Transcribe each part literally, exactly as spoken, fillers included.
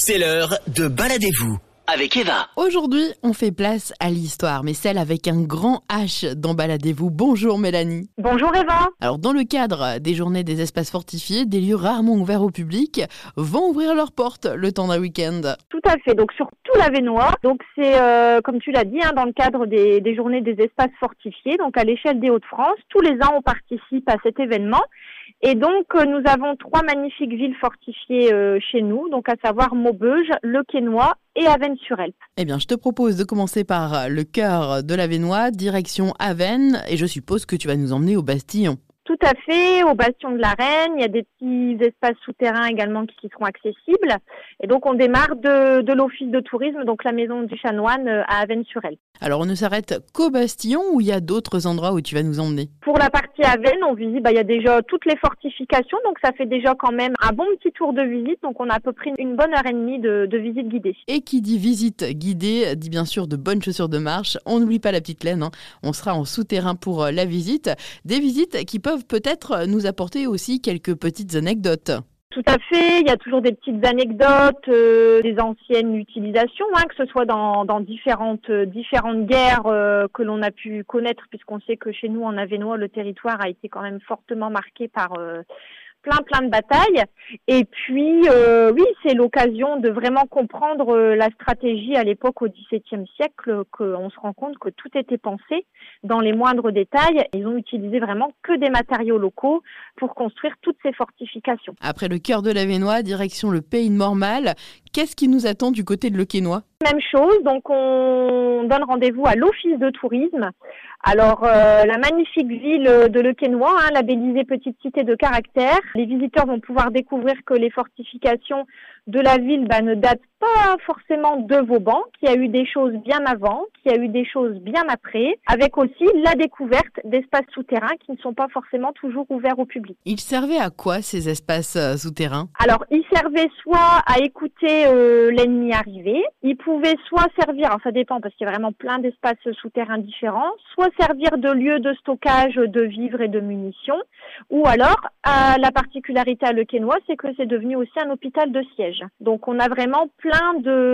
C'est l'heure de Baladez-vous avec Eva. Aujourd'hui, on fait place à l'histoire, mais celle avec un grand H dans Baladez-vous. Bonjour Mélanie. Bonjour Eva. Alors dans le cadre des journées des espaces fortifiés, des lieux rarement ouverts au public vont ouvrir leurs portes le temps d'un week-end. Tout à fait, donc sur tout l'Avesnois. Donc c'est, euh, comme tu l'as dit, hein, dans le cadre des, des journées des espaces fortifiés, donc à l'échelle des Hauts-de-France. Tous les ans, on participe à cet événement. Et donc, euh, nous avons trois magnifiques villes fortifiées euh, chez nous, donc à savoir Maubeuge, Le Quesnoy et Avesnes-sur-Helpe. Eh bien, je te propose de commencer par le cœur de l'Avesnois, direction Avesnes, et je suppose que tu vas nous emmener au Bastillon. Tout à fait, au Bastion de la Reine, il y a des petits espaces souterrains également qui, qui seront accessibles. Et donc on démarre de, de l'office de tourisme, donc la maison du chanoine à Avesnes-sur-Helpe. Alors on ne s'arrête qu'au Bastillon ou il y a d'autres endroits où tu vas nous emmener? Pour la partie Avesnes, on visite, bah, il y a déjà toutes les fortifications, donc ça fait déjà quand même un bon petit tour de visite. Donc on a à peu près une bonne heure et demie de, de visite guidée. Et qui dit visite guidée, dit bien sûr de bonnes chaussures de marche. On n'oublie pas la petite laine, hein. On sera en souterrain pour la visite. Des visites qui peuvent peut-être nous apporter aussi quelques petites anecdotes. Tout à fait, il y a toujours des petites anecdotes, euh, des anciennes utilisations, hein, que ce soit dans, dans différentes, euh, différentes guerres euh, que l'on a pu connaître, puisqu'on sait que chez nous en Avesnois, le territoire a été quand même fortement marqué par euh, plein plein de batailles. Et puis, euh, oui, c'est l'occasion de vraiment comprendre euh, la stratégie à l'époque au dix-septième siècle, qu'on se rend compte que tout était pensé dans les moindres détails. Ils ont utilisé vraiment que des matériaux locaux pour construire toutes ces fortifications. Après le cœur de l'Avesnois, direction le Pays de Mormal. Qu'est-ce qui nous attend du côté de Le Quesnoy? Même chose, donc on donne rendez-vous à l'office de tourisme. Alors, euh, la magnifique ville de Le Quesnoy, hein, labellisée petite cité de caractère. Les visiteurs vont pouvoir découvrir que les fortifications de la ville bah, ne datent pas forcément de Vauban, qu'il y a eu des choses bien avant, qu'il y a eu des choses bien après, avec aussi la découverte d'espaces souterrains qui ne sont pas forcément toujours ouverts au public. Ils servaient à quoi ces espaces euh, souterrains? Alors, ils servaient soit à écouter euh, l'ennemi arriver, ils pouvaient soit servir, alors ça dépend parce qu'il y a vraiment plein d'espaces souterrains différents, soit servir de lieu de stockage de vivres et de munitions, ou alors, euh, la particularité à Le Quesnoy, c'est que c'est devenu aussi un hôpital de siège. Donc on a vraiment plein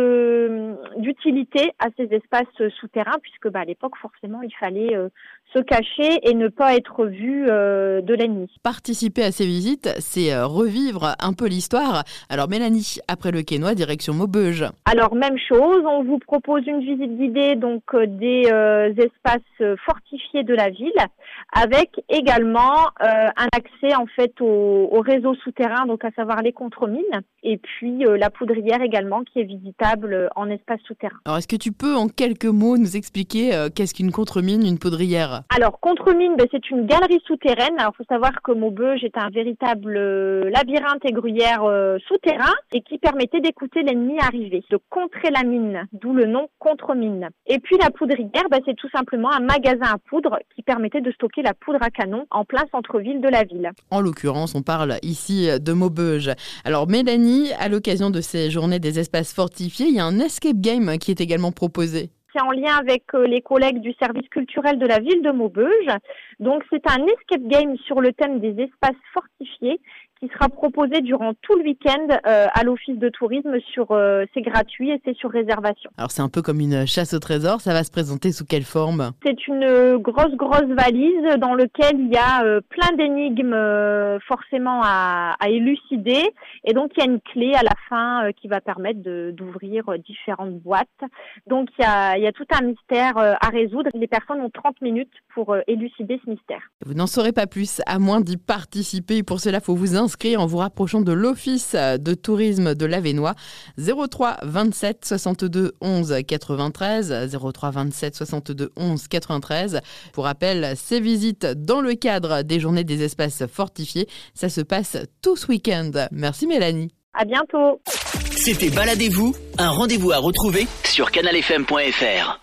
de d'utilités à ces espaces souterrains, puisque bah, à l'époque, forcément, il fallait euh, se cacher et ne pas être vu euh, de l'ennemi. Participer à ces visites, c'est euh, revivre un peu l'histoire. Alors Mélanie, après Le Quesnoy, direction Maubeuge. Alors même chose, on vous propose une visite guidée donc euh, des euh, espaces fortifiés de la ville, avec également euh, un accès en fait au, au réseau souterrain, donc à savoir les contremines, et puis euh, la poudrière également qui est visitable en espace souterrain. Alors est-ce que tu peux en quelques mots nous expliquer euh, qu'est-ce qu'une contremine, une poudrière? Alors contremine, ben, c'est une galerie souterraine. Alors il faut savoir que Maubeuge est un véritable euh, labyrinthe et gruyère euh, souterrain et qui permettait d'écouter l'ennemi arriver, de contrer la mine, d'où le nom contremine. Et puis la poudrière, ben, c'est tout simplement un magasin à poudre qui permettait de stocker la poudre à canon en plein centre-ville de la ville. En l'occurrence, on parle ici de Maubeuge. Alors Mélanie, à l'occasion de ces journées des espaces fortifiés, il y a un escape game qui est également proposé. C'est en lien avec les collègues du service culturel de la ville de Maubeuge. Donc c'est un escape game sur le thème des espaces fortifiés qui sera proposé durant tout le week-end euh, à l'office de tourisme. Sur, euh, c'est gratuit et c'est sur réservation. Alors c'est un peu comme une chasse au trésor, ça va se présenter sous quelle forme? C'est une grosse grosse valise dans laquelle il y a euh, plein d'énigmes euh, forcément à, à élucider, et donc il y a une clé à la fin euh, qui va permettre de, d'ouvrir euh, différentes boîtes. Donc il y a, il y a tout un mystère euh, à résoudre. Les personnes ont trente minutes pour euh, élucider ce mystère. Vous n'en saurez pas plus à moins d'y participer. Pour cela, il faut vous inscrire en vous rapprochant de l'office de tourisme de l'Avesnois. zéro trois vingt-sept soixante-deux onze quatre-vingt-treize, zéro trois vingt-sept soixante-deux onze quatre-vingt-treize. Pour rappel, ces visites dans le cadre des journées des espaces fortifiés, ça se passe tout ce week-end. Merci Mélanie. À bientôt. C'était Baladez-vous, un rendez-vous à retrouver sur canal f m point f r.